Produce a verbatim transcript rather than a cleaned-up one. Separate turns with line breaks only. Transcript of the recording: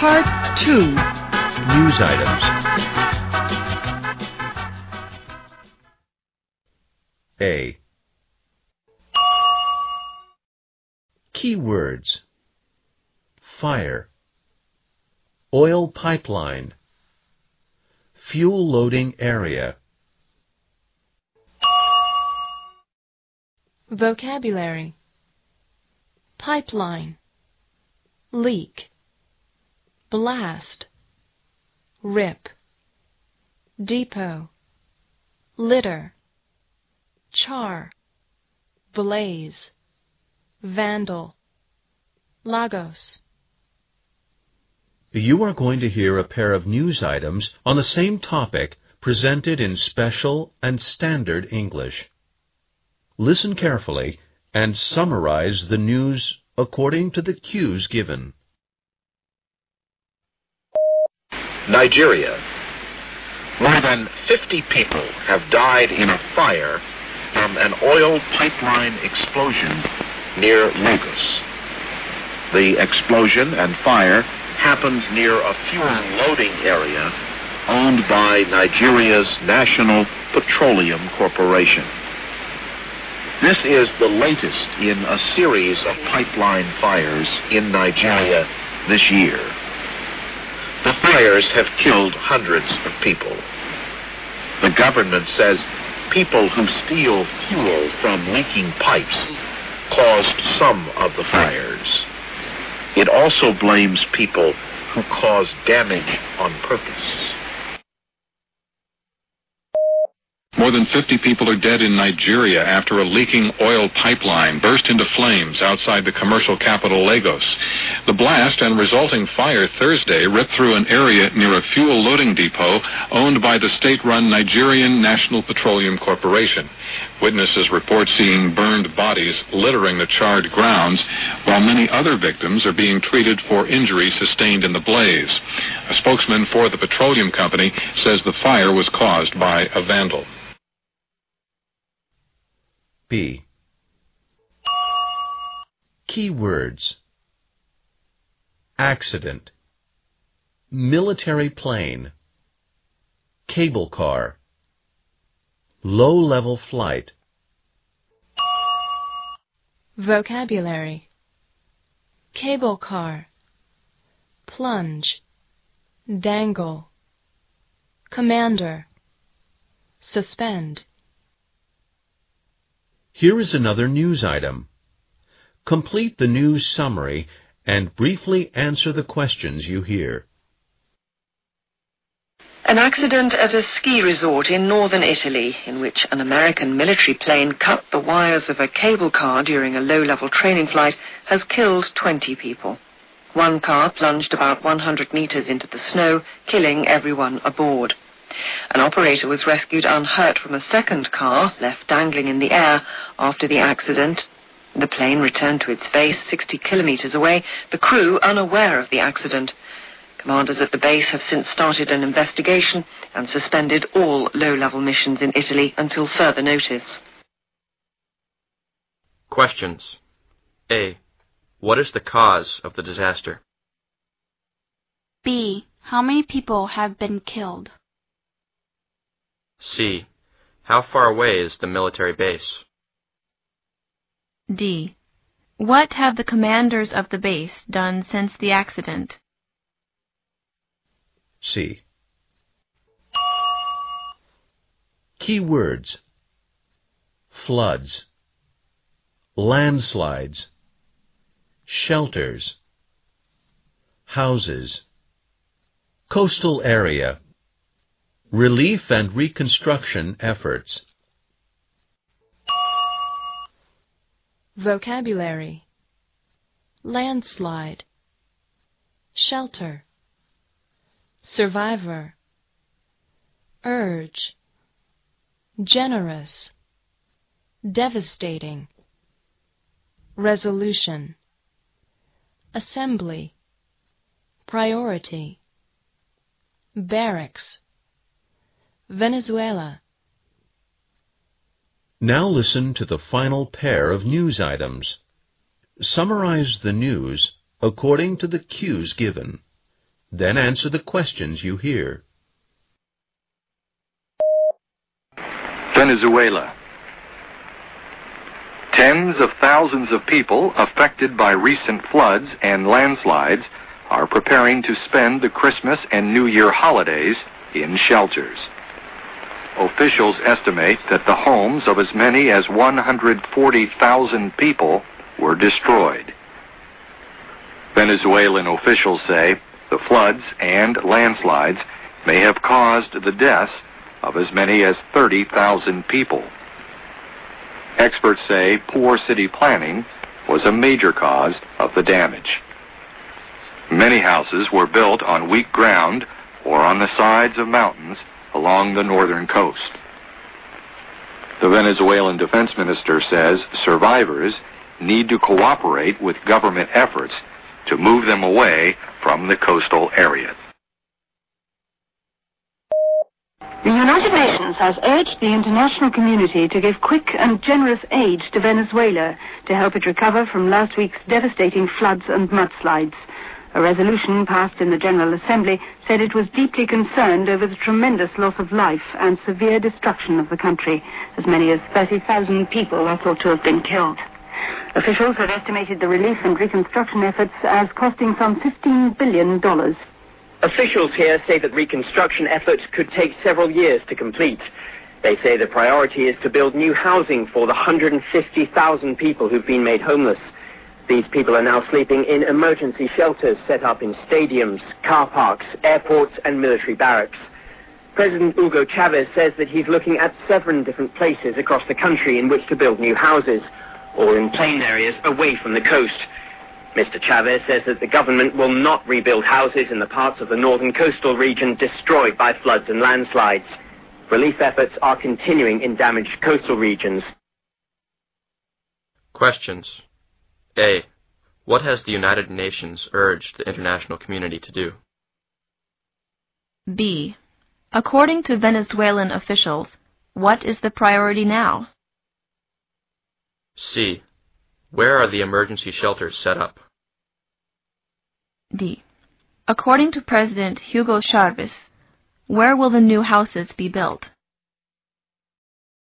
Part two.
News items. A. Keywords: fire, oil pipeline, fuel loading area.
Vocabulary: pipeline, leak, blast, rip, depot, litter, char, blaze, vandal, Lagos.
You are going to hear a pair of news items on the same topic presented in special and standard English. Listen carefully and summarize the news according to the cues given.
Nigeria. More than fifty people have died in a fire from an oil pipeline explosion near Lagos. The explosion and fire happened near a fuel loading area owned by Nigeria's National Petroleum Corporation. This is the latest in a series of pipeline fires in Nigeria this year. The fires have killed hundreds of people. The government says people who steal fuel from leaking pipes caused some of the fires. It also blames people who cause damage on purpose.
More than fifty people are dead in Nigeria after a leaking oil pipeline burst into flames outside the commercial capital Lagos. The blast and resulting fire Thursday ripped through an area near a fuel loading depot owned by the state-run Nigerian National Petroleum Corporation. Witnesses report seeing burned bodies littering the charred grounds, while many other victims are being treated for injuries sustained in the blaze. A spokesman for the petroleum company says the fire was caused by a vandal.
B. Keywords: accident, military plane, cable car, low-level flight.
Vocabulary: cable car, plunge, dangle, commander, suspend.
Here is another news item. Complete the news summary and briefly answer the questions you hear.
An accident at a ski resort in northern Italy, in which an American military plane cut the wires of a cable car during a low-level training flight, has killed twenty people. One car plunged about one hundred meters into the snow, killing everyone aboard. An operator was rescued unhurt from a second car, left dangling in the air after the accident. The plane returned to its base sixty kilometers away, the crew unaware of the accident. Commanders at the base have since started an investigation and suspended all low-level missions in Italy until further notice.
Questions. A. What is the cause of the disaster?
B. How many people have been killed?
C. How far away is the military base?
D. What have the commanders of the base done since the accident?
C. Keywords: floods, landslides, shelters, houses, coastal area, relief and reconstruction efforts.
Vocabulary: landslide, shelter, survivor, urge, generous, devastating, resolution, assembly, priority, barracks, Venezuela.
Now listen to the final pair of news items. Summarize the news according to the cues given. Then answer the questions you hear.
Venezuela. Tens of thousands of people affected by recent floods and landslides are preparing to spend the Christmas and New Year holidays in shelters. Officials estimate that the homes of as many as one hundred forty thousand people were destroyed. Venezuelan officials say the floods and landslides may have caused the deaths of as many as thirty thousand people. Experts say poor city planning was a major cause of the damage. Many houses were built on weak ground or on the sides of mountains along the northern coast. The Venezuelan defense minister says survivors need to cooperate with government efforts to move them away from the coastal area.
The United Nations has urged the international community to give quick and generous aid to Venezuela to help it recover from last week's devastating floods and mudslides. A resolution passed in the General Assembly said it was deeply concerned over the tremendous loss of life and severe destruction of the country. As many as thirty thousand people are thought to have been killed. Officials have estimated the relief and reconstruction efforts as costing some fifteen billion dollars.
Officials here say that reconstruction efforts could take several years to complete. They say the priority is to build new housing for the one hundred fifty thousand people who've been made homeless. These people are now sleeping in emergency shelters set up in stadiums, car parks, airports, and military barracks. President Hugo Chavez says that he's looking at seven different places across the country in which to build new houses, or in plain areas away from the coast. Mister Chavez says that the government will not rebuild houses in the parts of the northern coastal region destroyed by floods and landslides. Relief efforts are continuing in damaged coastal regions.
Questions. A. What has the United Nations urged the international community to do?
B. According to Venezuelan officials, what is the priority now?
C. Where are the emergency shelters set up?
D. According to President Hugo Chavez, where will the new houses be built?